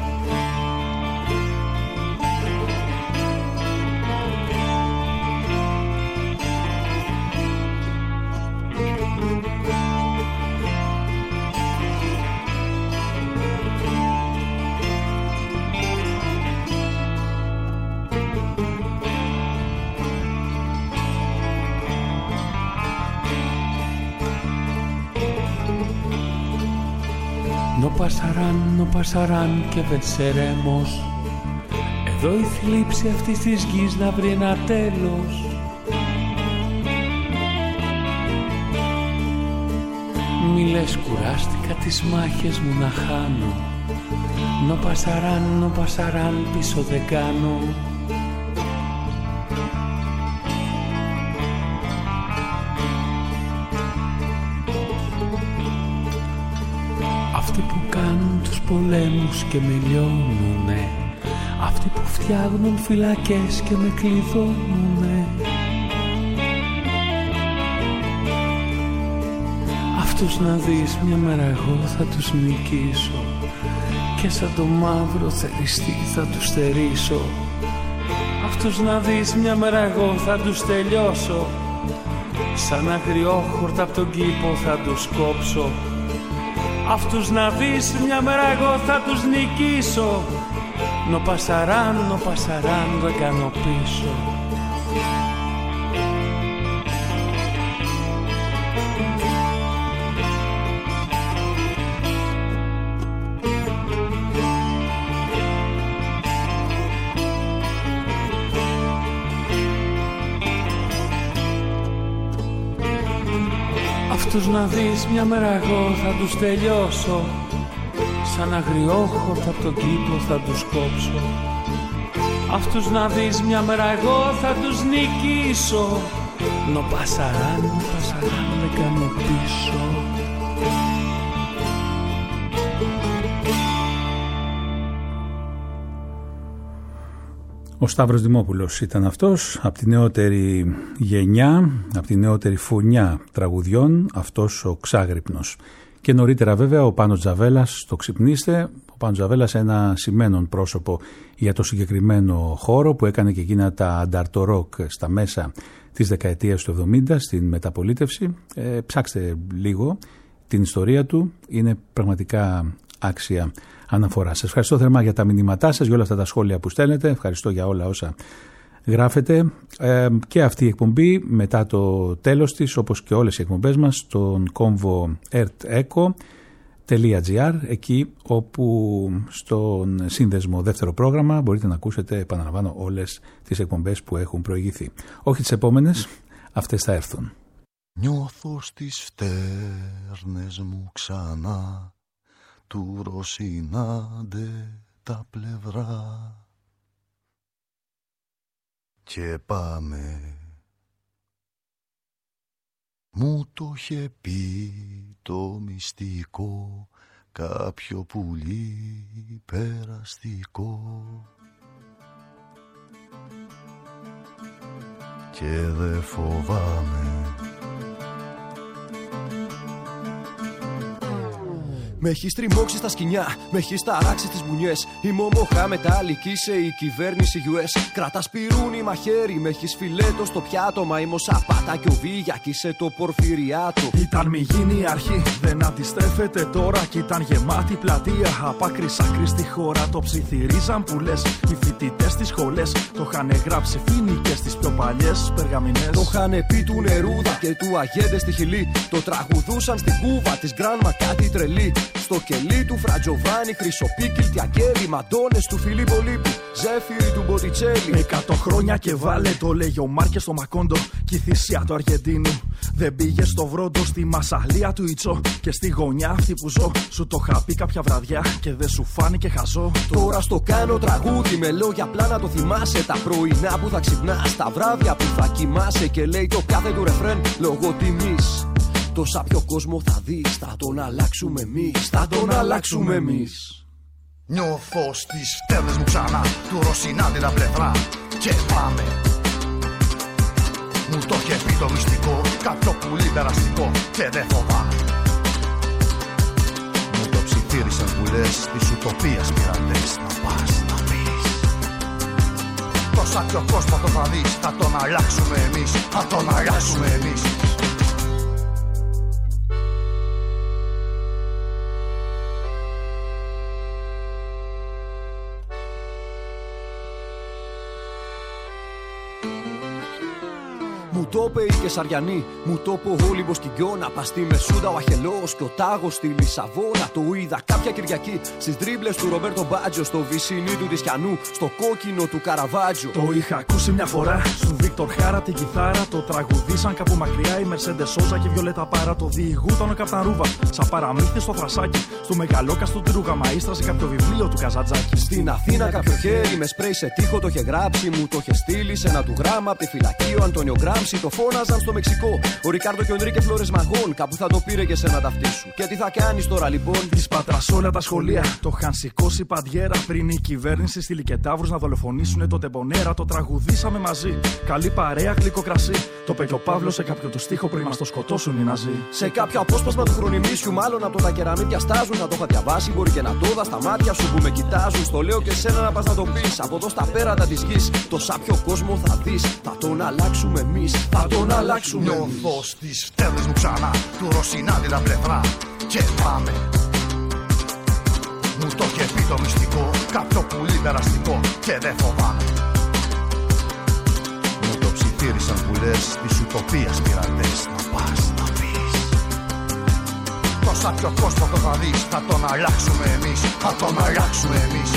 No pasarán και venceremos. Εδώ η θλίψη αυτής της γης να βρει ένα τέλος. Μη λες κουράστηκα τις μάχες μου να χάνω. No pasarán, πίσω δεν κάνω. Αυτοί που κάνουν τους πολέμους και με λιώνουνε, αυτοί που φτιάχνουν φυλακές και με κλειδώνουνε, αυτούς να δεις μια μέρα εγώ θα τους νικήσω, και σαν το μαύρο θεριστή θα τους θερήσω. Αυτούς να δεις μια μέρα εγώ θα τους τελειώσω, σαν αγριόχορτα απ' τον κήπο θα τους κόψω. Αυτούς να δεις μια μέρα εγώ θα τους νικήσω, no pasarán, δεν κάνω πίσω. Αυτούς να δεις μια μέρα εγώ θα τους τελειώσω, σαν αγριόχορτα απ' τον κήπο θα τους κόψω. Αυτούς να δεις μια μέρα εγώ θα τους νικήσω, no pasarán, δεν κάνω πίσω. Ο Σταύρος Δημόπουλος ήταν αυτός, από τη νεότερη γενιά, από τη νεότερη φωνιά τραγουδιών, αυτός ο ξάγρυπνος. Και νωρίτερα βέβαια ο Πάνος Τζαβέλας, το ξυπνήστε, ο Πάνος Τζαβέλας ένα σημαίνον πρόσωπο για το συγκεκριμένο χώρο που έκανε και εκείνα τα ανταρτορόκ στα μέσα της δεκαετίας του 70 στην μεταπολίτευση. Ψάξτε λίγο την ιστορία του, είναι πραγματικά άξια αναφορά. Σας ευχαριστώ θερμά για τα μηνύματά σας, για όλα αυτά τα σχόλια που στέλνετε. Ευχαριστώ για όλα όσα γράφετε. Και αυτή η εκπομπή μετά το τέλος της, όπως και όλες οι εκπομπές μας, στον κόμβο erteco.gr, εκεί όπου στον σύνδεσμο δεύτερο πρόγραμμα μπορείτε να ακούσετε, επαναλαμβάνω, όλες τις εκπομπές που έχουν προηγηθεί. Όχι τις επόμενες, αυτές θα έρθουν. Νιώθω στις φτέρνες μου ξανά του ροσινάντε τα πλευρά και πάμε. Μου το είχε πει το μυστικό κάποιο πουλί περαστικό και δε φοβάμαι. Με έχει τριμώξει στα σκοινιά, με έχει ταράξει στις μπουνιές. Είμαι ομοχά μετάλλικη, είσαι η κυβέρνηση US. Κρατάς πυρούνι μαχαίρι, με έχεις φιλέτο στο πιάτο. Μα είμαι ο Σαπάτα και ο Βίγια κι είσαι το Πορφυριάτο. Ήταν μη γίνει η αρχή, δεν αντιστρέφεται τώρα. Κι ήταν γεμάτη πλατεία, απ' άκρη σ' άκρη στη χώρα. Το ψιθυρίζαν που λες, οι φοιτητές στις σχολές. Το είχαν γράψει φοίνικες στις πιο παλιές περγαμηνές. Το είχαν πει του Νερούδα και του Αγέντε στη Χιλή. Το τραγουδούσαν στην Κούβα της Γκράνμα κάτι τρελή. Στο κελί του Φρατζοβάνι, Χρυσοπίκη, Τιακέλη, Μαντώνες του Φιλίππο Λίππη, Ζέφυρη του Μποτιτσέλη. 100 χρόνια και βάλε, το λέγει ο Μάρκες στο Μακόντο. Κι η θυσία του Αργεντίνου δεν πήγε στο Βρόντο, στη Μασαλία του Ιτσό. Και στη γωνιά αυτή που ζω, σου το είχα πει κάποια βραδιά και δεν σου φάνηκε χαζό. Τώρα στο κάνω τραγούδι με λόγια απλά να το θυμάσαι. Τα πρωινά που θα ξυπνάς, τα βράδια που θα κοιμάσαι. Και λέει το κάθε του ρεφρέν λόγω τιμής. Τόσα πιο κόσμο θα δεις, θα τον αλλάξουμε εμείς. Θα τον αλλάξουμε εμείς. Νιώθω στις φτέδες μου ξανά του Ρωσινάντη τα πλευρά. Και πάμε. Μου το είχε πει το μυστικό, κάποιο πουλί περαστικό. Και δεν φοβάμαι. Μου το ψιθύρισαν που λες της ουτοπίας πειραντές. Να πας να πεις. Τόσα πιο κόσμο το θα δεις, θα τον αλλάξουμε εμείς. Θα τον αλλάξουμε εμείς. Μου το είπε η Κεσαριανή, μου το είπε ο Όλυμπος Κιγκιώνα. Πας στη Μεσούντα ο Αχελός και ο Τάγος στη Λισαβόνα. Το είδα κάποια Κυριακή στις ντρίμπλες του Ρομπέρτο Μπάτζο. Στο βυσινί του Τισκιανού, στο κόκκινο του Καραβάτζο. Το είχα ακούσει μια φορά στον Βίκτορ Χάρα την κιθάρα. Το τραγουδίσαν κάπου μακριά η Μερσέντε Σόζα και η Βιολέτα Πάρα. Το διηγούταν ο Καπταρούβα, σαν παραμύθι στο θρασάκι. Στο μεγαλόκαστο του Ρουγαμαΐστρα σε κάποιο βιβλίο του Καζαντζάκη. Στην Αθήνα κάποιο χέρι με σπρέι σε τείχο το είχε γράψει. Μου το είχε στείλει σε ένα του γράμμα απ' τη φυλακή ο Αντώνιο Γκράμψη. Το φώναζαν στο Μεξικό. Ο Ρικάρντο και ο Ενρίκε Φλόρες Μαγών. Κάπου θα το πήρε και σε ένα ταυτί σου. Και τι θα κάνεις τώρα λοιπόν? Της Πάτρας όλα τα σχολεία το είχαν σηκώσει παντιέρα. Πριν η κυβέρνηση στείλει και ταύρους να δολοφονήσουνε το τεμπονέρα. Το τραγουδήσαμε μαζί. Καλή παρέα, γλυκό κρασί. Το είπε και ο Παύλος σε κάποιο του στίχο πριν μας το σκοτώσουν οι Ναζί. Σε κάποιο απόσπασμα του χρονιμίσιου, μάλλον από το τα κεραμίδια στάζουν. Να το είχα διαβάσει, μπορεί και να το δω στα μάτια σου που με κοιτάζουν. Στο λέω και σένα να πας να το πεις. Από εδώ στα πέρατα της γης, το σάπιο κόσμο θα δεις. Θα τον αλλάξουμε εμείς. Θα τον αλλάξουμε. Νιώθω στις φτέδες μου ξανά του Ρωσινάντη τα πλευρά. Και πάμε. Μου το είχε πει το μυστικό, κάποιο πουλί περαστικό. Και δεν φοβάμαι. Μου το ψιθύρισαν που λες της ουτοπίας πειραντές. Να πας να πεις. Τόσα πιο κόσμο το θα δεις, θα τον αλλάξουμε εμείς. Θα τον αλλάξουμε εμείς.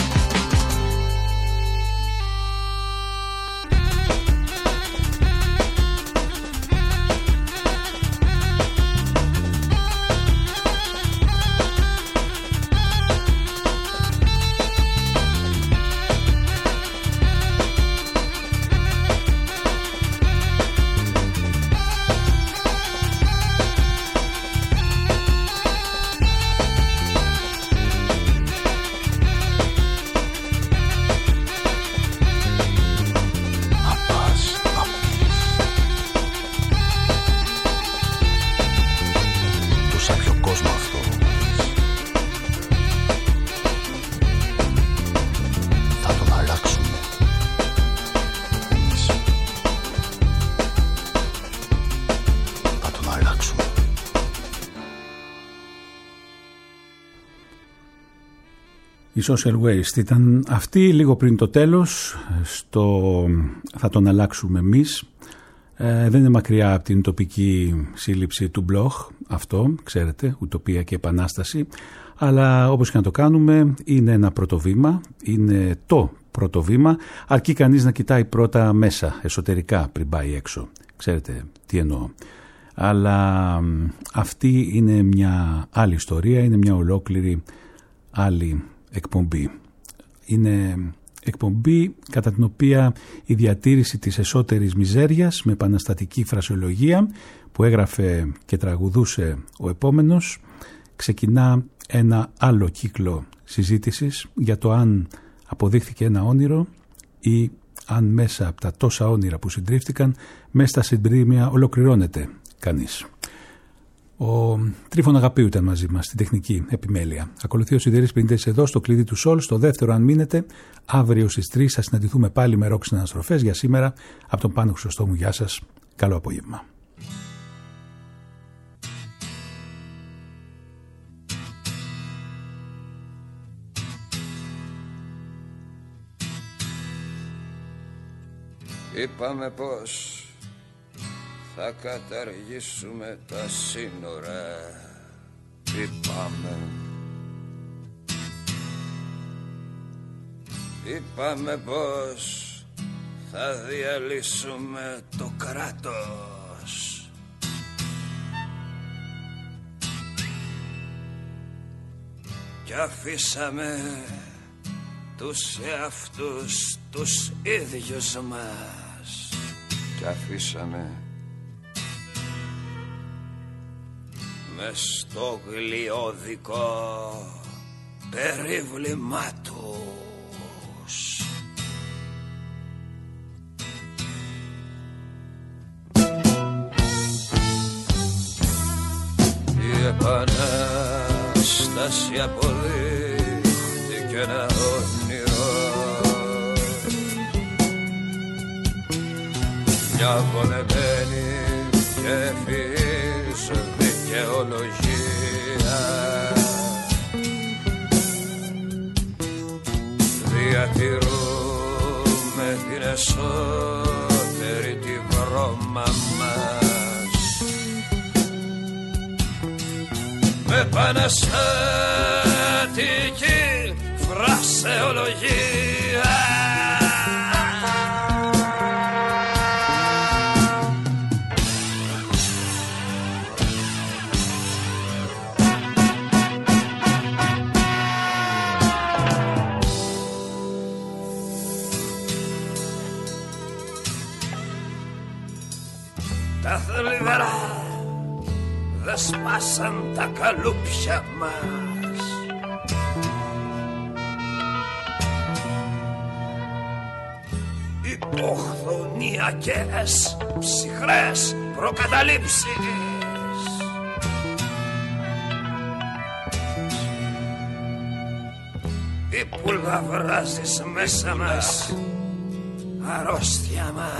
Η Social Waste ήταν αυτή λίγο πριν το τέλος, θα τον αλλάξουμε εμείς. Δεν είναι μακριά από την τοπική σύλληψη του Μπλοχ, αυτό, ξέρετε, ουτοπία και επανάσταση. Αλλά όπως και να το κάνουμε, είναι ένα πρώτο βήμα, είναι το πρώτο βήμα, αρκεί κανείς να κοιτάει πρώτα μέσα, εσωτερικά, πριν πάει έξω. Ξέρετε τι εννοώ. Αλλά αυτή είναι μια άλλη ιστορία, είναι μια ολόκληρη άλλη εκπομπή. Είναι εκπομπή κατά την οποία η διατήρηση της εσωτερικής μιζέριας με επαναστατική φρασιολογία που έγραφε και τραγουδούσε ο επόμενος ξεκινά ένα άλλο κύκλο συζήτησης για το αν αποδείχθηκε ένα όνειρο ή αν μέσα από τα τόσα όνειρα που συντρίφτηκαν μέσα στα συντρίμμια ολοκληρώνεται κανείς. Ο Τρίφων Αγαπίου ήταν μαζί μας στην τεχνική επιμέλεια. Ακολουθεί ο Σιδηρής Πινητές εδώ στο κλειδί του Σολ, στο δεύτερο αν μείνετε. Αύριο στις 3 θα συναντηθούμε πάλι με ροκ συναναστροφές. Για σήμερα από τον Πάνο Χρυσοστόμου, γεια σας, καλό απόγευμα. Είπαμε πως θα καταργήσουμε τα σύνορα. Είπαμε πως θα διαλύσουμε το κράτος. Κι αφήσαμε τους εαυτούς τους ίδιους μας. Κι αφήσαμε μες στο γλιώδικο περίβλημά τους. Η επανάσταση αποδείχθηκε ένα όνειρο, μια βολεμένη και ευφυής δικαιολογία. Διατηρούμε την εσωτερή τη βρώμα μας με επαναστατική φρασεολογία. Τα θλιβερά δεν σπάσαν τα καλούπια μας. Υποχθονιακές ψυχρές προκαταλήψεις. Η πουλγα βράζεις μέσα μας αρρώστια μας.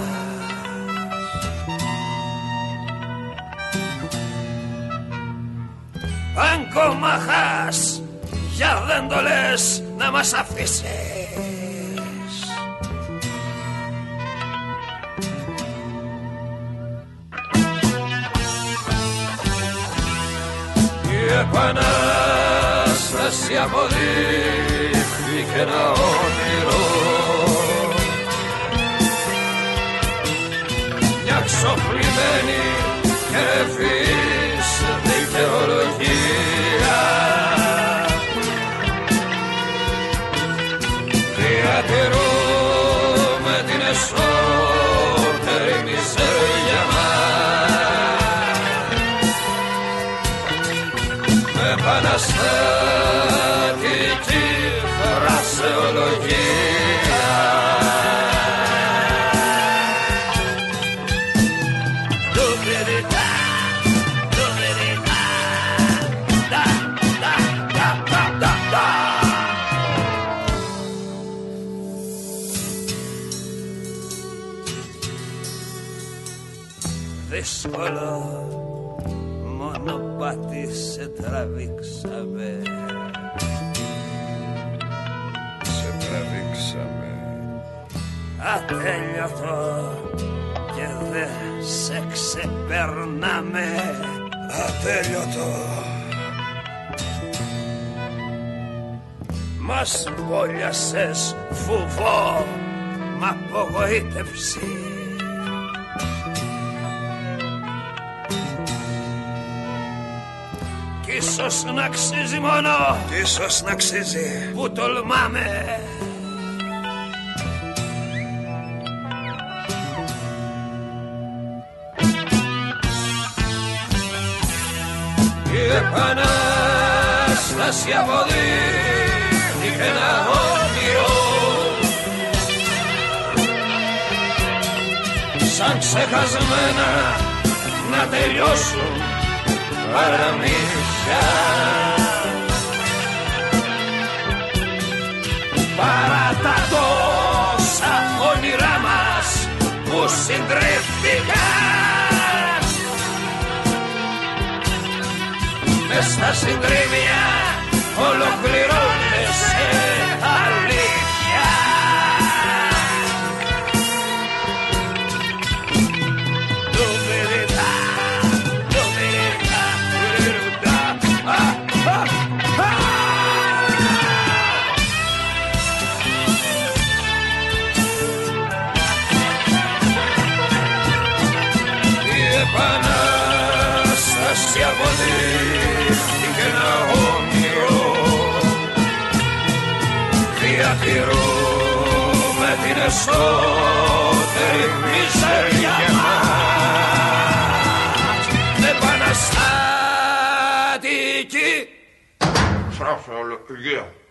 Αγκομαχάς, για δεν το λες να μας αφήσεις. Η επανάσταση αποδείχθηκε ένα όνειρο, μια ξοπλημένη και ευφυής δικαιολογία. Διατηρούμε την εσωτερή μιζέρια μας με επαναστατική φρασεολογία. Δύσκολο μονοπάτι σε τραβήξαμε. Ατέλειωτο και δε σε ξεπερνάμε. Ατέλειωτο. Μας βόλιασες φουβό μ' απογοήτευση. Κι ίσως να αξίζει μόνο, κι ίσως να αξίζει που τολμάμε. Η επανάσταση αποδείχθηκε ένα όνειρο, σαν ξεχασμένα να τελειώσουν παραμύθια. Παρά τα τόσα όνειρά μας που συντρίφθηκαν, μες στα συντρίμμια ολοκληρώνεσαι αλήθεια. Επανάσταση αποδείχθηκε ένα όνειρο, διατηρούμε την εσωτερή μιζέρια μας, επαναστατική. Σας ολογία.